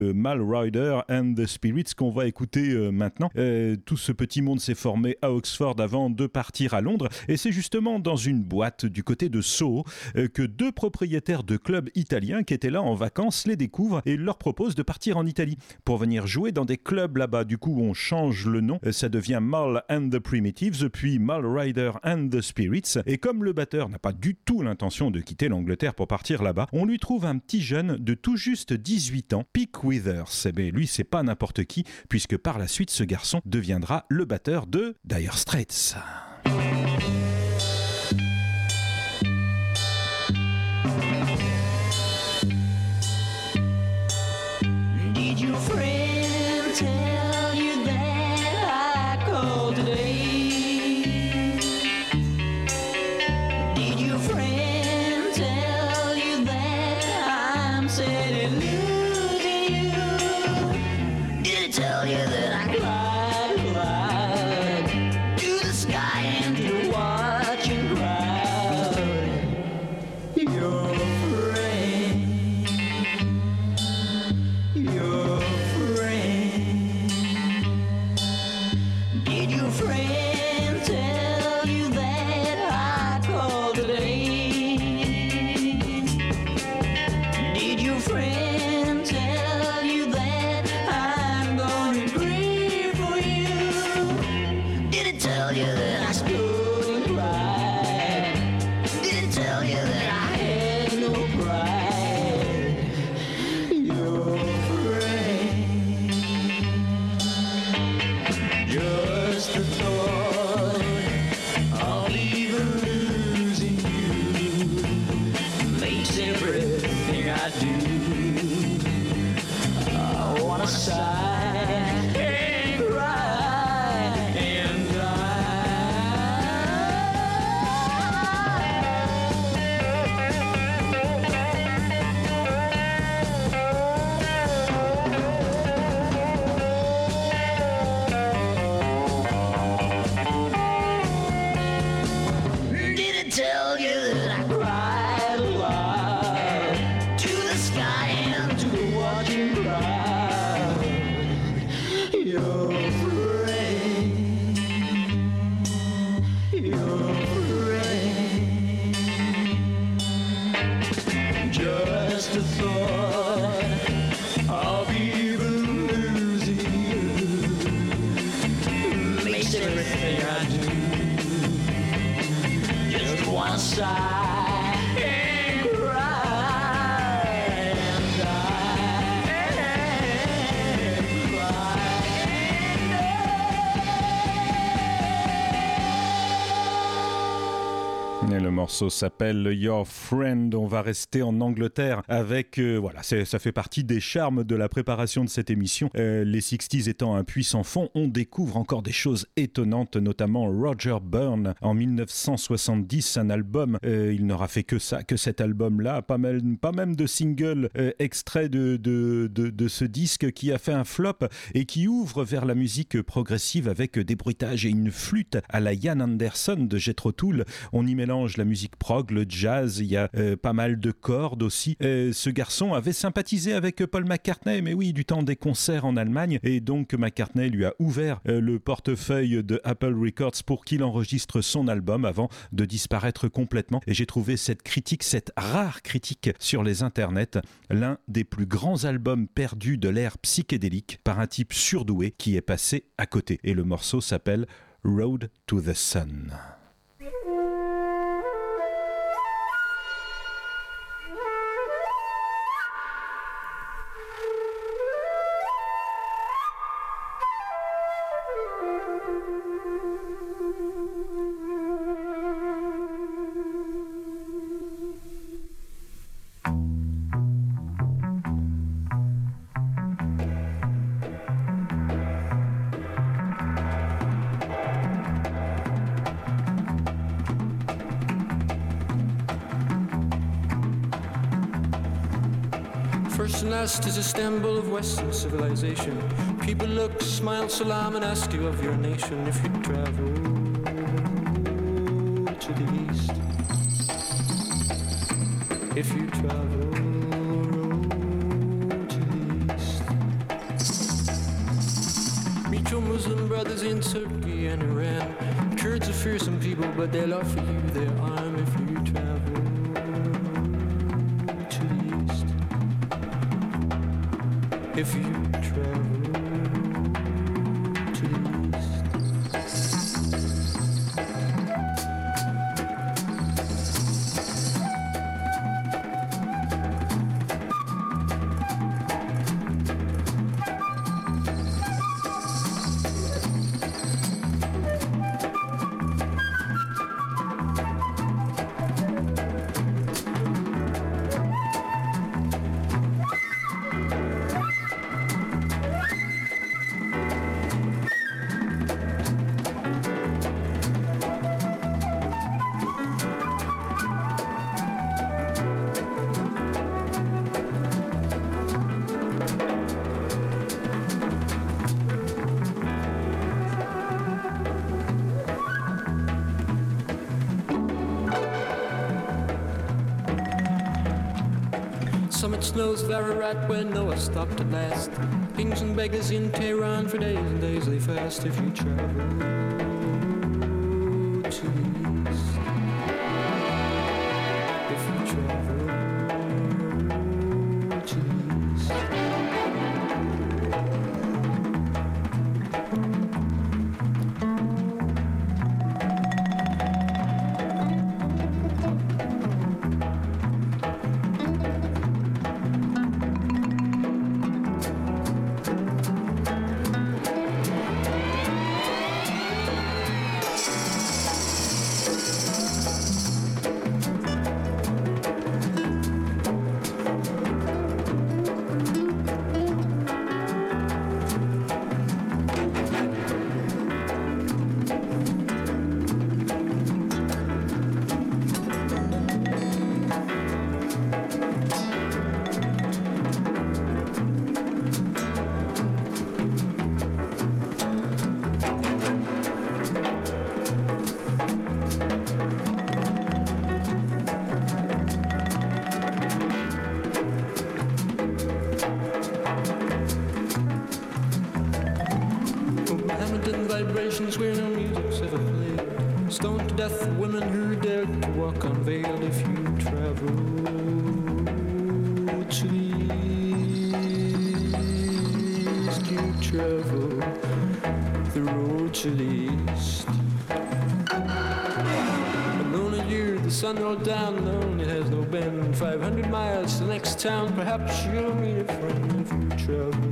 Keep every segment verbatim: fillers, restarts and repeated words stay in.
Mal Rider and the Spirits qu'on va écouter euh, maintenant. Euh, tout ce petit monde s'est formé à Oxford avant de partir à Londres et c'est justement dans une boîte du côté de Soho euh, que deux propriétaires de clubs italiens qui étaient là en vacances les découvrent et leur proposent de partir en Italie pour venir jouer dans des clubs là-bas. Du coup, on change le nom, euh, ça devient Mal and the Primitives, puis Mal Rider and the Spirits. Et comme le batteur n'a pas du tout l'intention de quitter l'Angleterre pour partir là-bas, on lui trouve un petit jeune de tout juste dix-huit ans, Pick Withers. Mais lui, c'est pas n'importe qui, puisque par la suite, ce garçon deviendra le batteur de Dire Straits. Did your friend tell you that I called today? Did your friend tell you that I'm sad and losing you? Did it tell you that I cried, cried to the sky and to the watching crowd? Your friend, your friend. Did your friend tell you that I called today? Did your friend tell you that I'm gonna grieve for you? Did it tell you that I stood and cried? Did it tell you that I had no pride? Your friend, just the thought of even losing you makes everything I do. I wanna sigh and cry and Did it tell you that I cried a lot to the sky and to the watching crowd? Your friend, your friend. Just a thought of even losing you makes everything I do. Just wanna sigh and cry and die and cry and Et le morceau s'appelle Your Friend. On va rester en Angleterre avec, euh, voilà, c'est, ça fait partie des charmes de la préparation de cette émission. Euh, les sixties étant un puissant fond, on découvre encore des choses étonnantes, notamment Roger Byrne en dix-neuf cent soixante-dix, un album, euh, il n'aura fait que ça, que cet album-là, pas même, pas même de single euh, extrait de, de, de, de ce disque qui a fait un flop et qui ouvre vers la musique progressive avec des bruitages et une flûte à la Ian Anderson de Jethro Tull. On y mélange la musique prog, le jazz, il y a euh, pas mal de cordes aussi. Euh, ce garçon avait sympathisé avec Paul McCartney, mais oui, du temps des concerts en Allemagne, et donc McCartney lui a ouvert euh, le portefeuille de Apple Records pour qu'il enregistre son album avant de disparaître complètement. Et j'ai trouvé cette critique, cette rare critique sur les internets, l'un des plus grands albums perdus de l'ère psychédélique par un type surdoué qui est passé à côté. Et le morceau s'appelle Road to the Sun. First and last is Istanbul of Western civilization. People look, smile, salam, and ask you of your nation. If you travel to the east, if you travel to the east, to Muslim brothers in Turkey and Iran. Kurds are fearsome people, but they'll offer you their arm if you travel to the east. If you travel to the east. Summit snows Ararat where Noah stopped at last. Kings and beggars in Tehran for days and days they fast if you travel to the east. If you travel to the east. Vibrations where no music's ever played. Stoned to death women who dared to walk unveiled. If you travel to the east, you travel the road to the east. Alone a year, the sun rolled down, alone it has no bend. Five hundred miles to the next town, perhaps you'll meet a friend if you travel.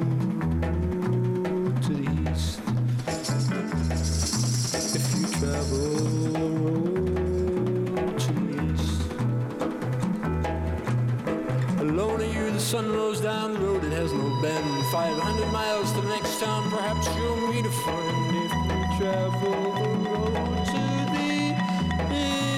Sun rolls down the road, it has no bend. Five hundred miles to the next town, perhaps you'll meet a friend if you travel the road to the east.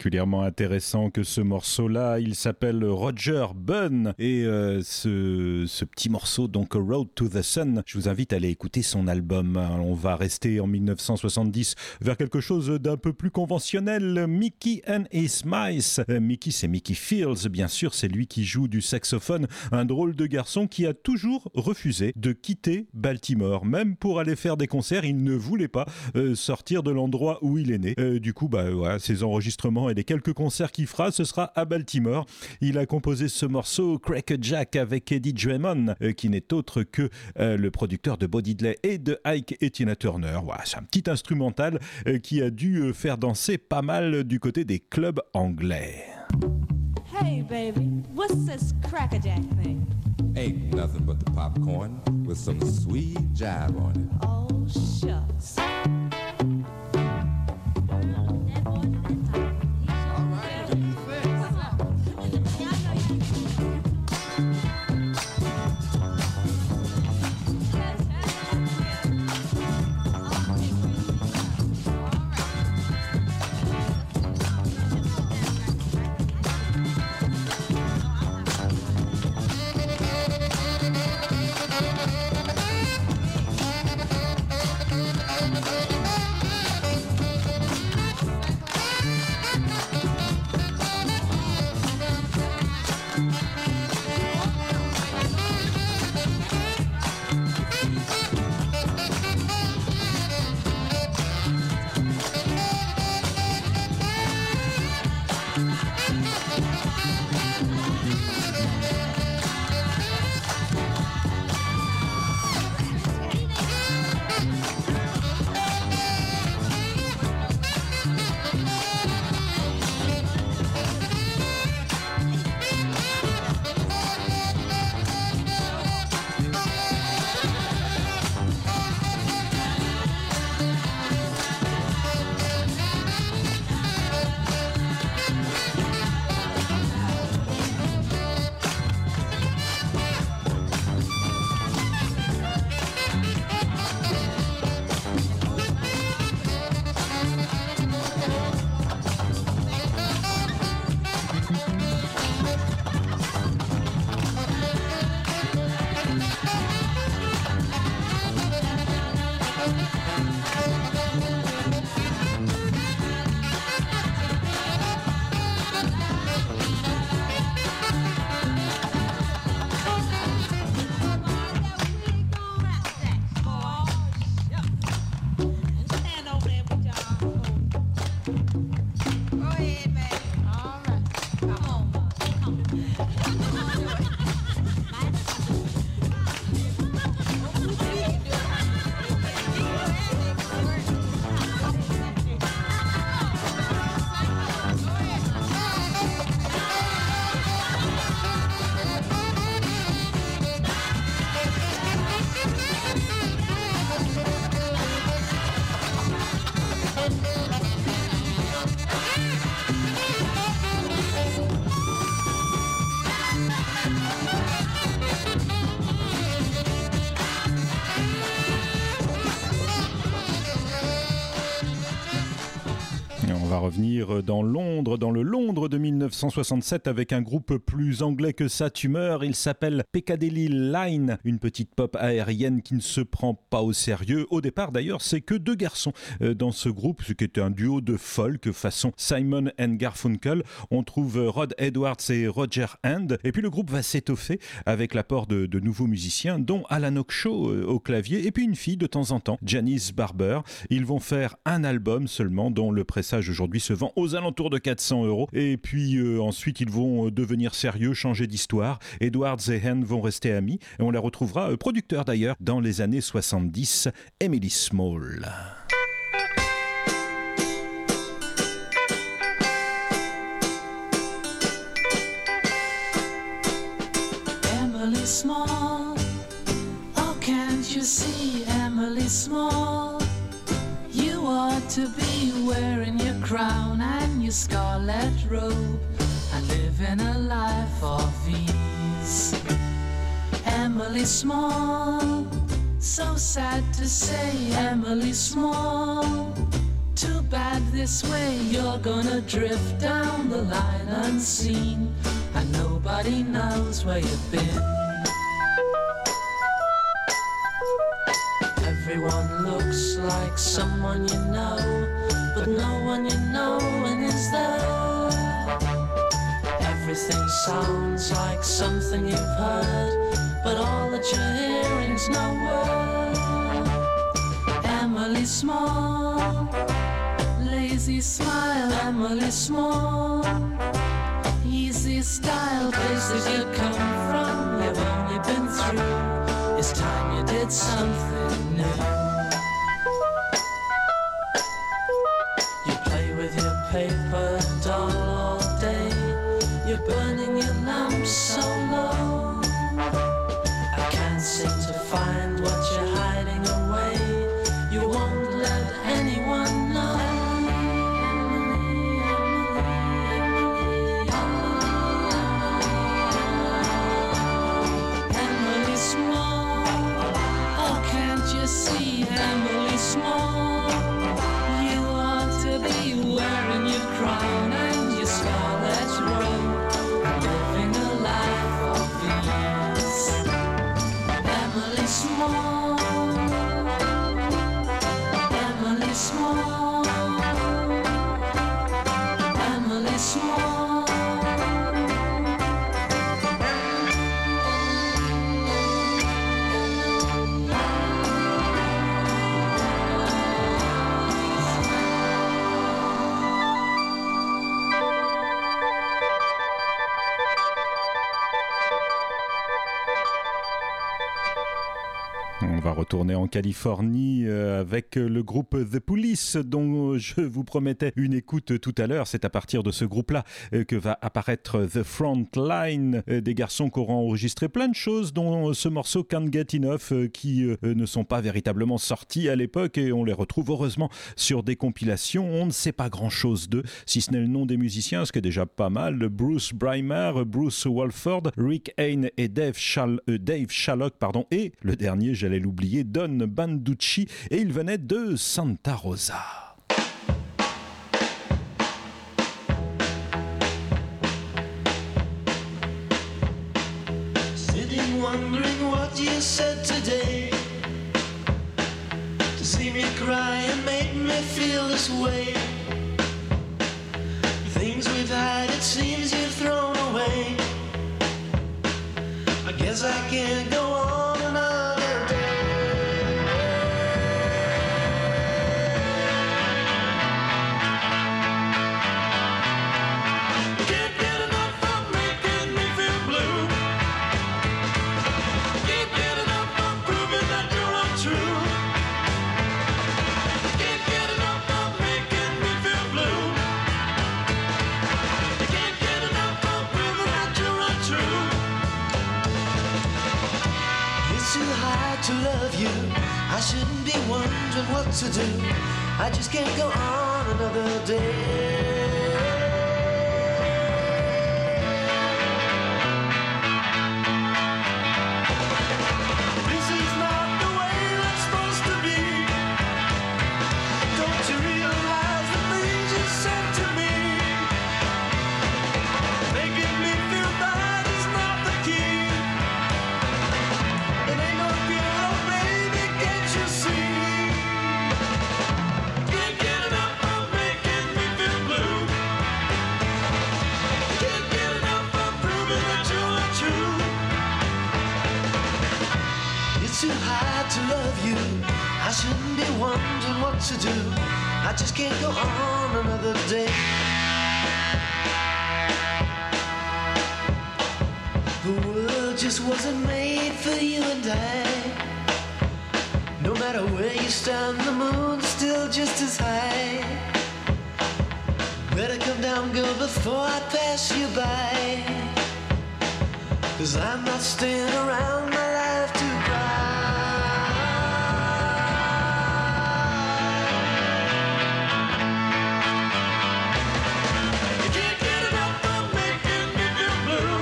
particulièrement intéressant que ce morceau-là. Il s'appelle Roger Bunn et euh, ce, ce petit morceau, donc Road to the Sun, je vous invite à aller écouter son album. On va rester en mille neuf cent soixante-dix vers quelque chose d'un peu plus conventionnel. Mickey and his Mice. Euh, Mickey, c'est Mickey Fields, bien sûr, c'est lui qui joue du saxophone, un drôle de garçon qui a toujours refusé de quitter Baltimore. Même pour aller faire des concerts, il ne voulait pas euh, sortir de l'endroit où il est né. Euh, du coup, bah, voilà, ses enregistrements et les quelques concerts qu'il fera, ce sera à Baltimore. Il a composé ce morceau Crack Jack avec Eddie Drummond, euh, qui n'est autre que euh, le producteur de Bo Diddley et de Ike et Tina Turner. Voilà, c'est un petit instrumental euh, qui a dû euh, faire danser pas mal du côté des clubs anglais. Hey, baby, what's this crackerjack thing? Ain't nothing but the popcorn with some sweet jive on it. Oh, shucks. va revenir dans Londres, dans le Londres de mille neuf cent soixante-sept avec un groupe plus anglais que ça, Tumeur. Il s'appelle Piccadilly Line, une petite pop aérienne qui ne se prend pas au sérieux. Au départ d'ailleurs, c'est que deux garçons dans ce groupe, ce qui était un duo de folk façon Simon and Garfunkel. On trouve Rod Edwards et Roger Hand. Et puis le groupe va s'étoffer avec l'apport de, de nouveaux musiciens, dont Alan Okshaw au clavier, et puis une fille de temps en temps, Janice Barber. Ils vont faire un album seulement, dont le pressage aujourd'hui se vend aux alentours de quatre cents euros. Et puis euh, ensuite, ils vont devenir sérieux, changer d'histoire. Edwards et Hand vont rester amis. Et on les retrouvera, euh, producteurs d'ailleurs, dans les années soixante-dix, Emily Small. Emily Small, oh can't you see, Emily Small, you ought to be wearing your crown and your scarlet robe and living a life of ease. Emily Small, so sad to say, Emily Small, Too bad this way you're gonna drift down the line unseen, and nobody knows where you've been. Everyone looks like someone you know, but no one you know is there. Everything sounds like something you've heard, but all that you're hearing's no word. Emily Small, lazy smile, Emily Small. Easy style, places you come from, you've only been through. It's time you did something new. You play with your paper doll all day, you're burning your lamp so low. I can't seem to find what you're hiding away, you won't let anyone know. Emily Small, oh can't you see, Emily Small? You ought to be wearing your crown and your scarlet robe, living a life of ease. Emily Small, Emily Small, Emily Small. On va retourner en Californie avec le groupe The Police dont je vous promettais une écoute tout à l'heure. C'est à partir de ce groupe-là que va apparaître The Front Line, des garçons qui auront enregistré plein de choses dont ce morceau Can't Get Enough qui ne sont pas véritablement sortis à l'époque et on les retrouve heureusement sur des compilations. On ne sait pas grand-chose d'eux, si ce n'est le nom des musiciens, ce qui est déjà pas mal. Bruce Brymer, Bruce Walford, Rick Hayne et Dave, Shal- euh, Dave Shallock, pardon, et le dernier, j'allais l'oublier, Don Banducci, et il venait de Santa Rosa. Sitting wondering what you said today, to see me cry and make me feel this way. Things we've had, it seems you've thrown away. I guess I can't go on another day. Can't get enough of making me feel blue. Can't get enough of proving that you're untrue. Can't get enough of making me feel blue. Can't get enough of proving that you're untrue. It's too hard to love you. I shouldn't be wondering what to do. I just can't go on another day. This is not the way that's supposed to be. Don't you realize the things you said to me? Making me feel bad is not the key. It ain't no good, oh baby, can't you see? Can't get enough of making me feel blue. Can't get enough of proving that you're untrue. It's too hard to love you. I shouldn't be wondering what to do. I just can't go on another day. The world just wasn't made for you and I. No matter where you stand, the moon's still just as high. Better come down, girl, before I pass you by. 'Cause I'm not staying around my life to cry. You can't get enough of making me feel blue.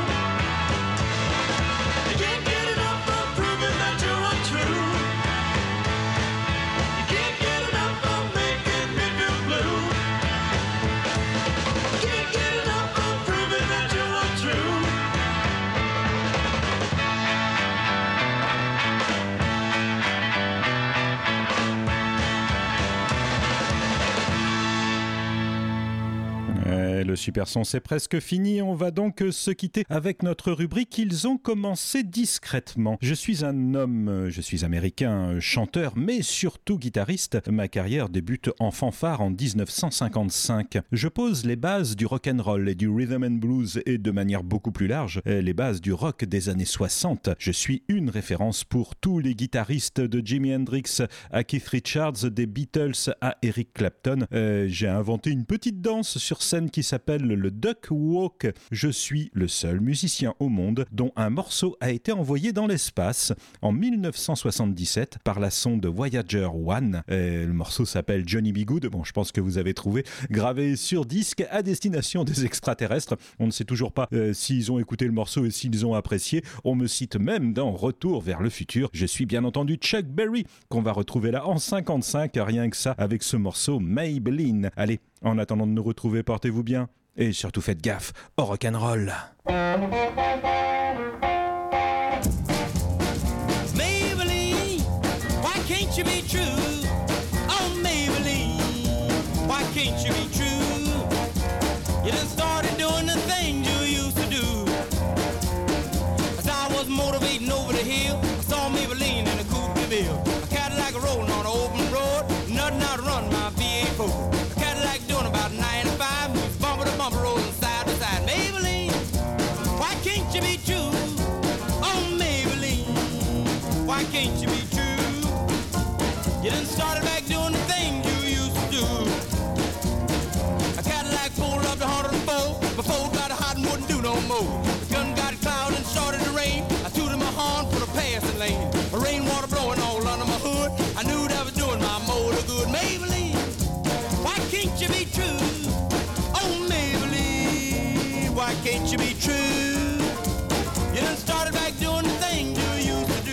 You can't get enough of proving that you're untrue. You can't get enough of making me feel blue. Super Son, c'est presque fini. On va donc se quitter avec notre rubrique. Ils ont commencé discrètement. Je suis un homme, je suis américain, chanteur, mais surtout guitariste. Ma carrière débute en fanfare en dix-neuf cent cinquante-cinq. Je pose les bases du rock'n'roll et du rhythm and blues et de manière beaucoup plus large, les bases du rock des années soixante. Je suis une référence pour tous les guitaristes, de Jimi Hendrix à Keith Richards, des Beatles à Eric Clapton. Euh, j'ai inventé une petite danse sur scène qui s'appelle le Duck Walk. Je suis le seul musicien au monde dont un morceau a été envoyé dans l'espace en dix-neuf cent soixante-dix-sept par la sonde Voyager un. Euh, le morceau s'appelle Johnny B. Good. Bon, je pense que vous avez trouvé, gravé sur disque à destination des extraterrestres. On ne sait toujours pas euh, s'ils ont écouté le morceau et s'ils ont apprécié. On me cite même dans Retour vers le futur. Je suis bien entendu Chuck Berry, qu'on va retrouver là en cinquante-cinq, rien que ça, avec ce morceau Maybelline. Allez, en attendant de nous retrouver, portez-vous bien. Et surtout faites gaffe au rock'n'roll. Maybelline, why can't you be true? Oh Maybelline, why can't you be true? You done started doing the things you used to do. As I was motivating over the hill, I saw Maybelline in a coupe de ville. A Cadillac rolling on an open road, nothing out to run my V eight Ford. A Cadillac doing about ninety-five, bumper to bumper rolling side to side. Maybelline, why can't you be true? Oh Maybelline, why can't you be true? You done started back doing the things you used to do. A Cadillac pulled up to one oh four, before it got hot and wouldn't do no more. The gun got cloud and started to rain. I tooted my horn for the passing lane. The rainwater blowing all under my hood. I knew that was doing my motor good. Maybelline, why can't you be true? Oh Maybelline, why can't you be true? You done started back doing the things you used to do.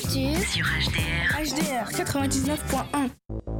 Actu sur H D R. H D R quatre-vingt-dix-neuf point un.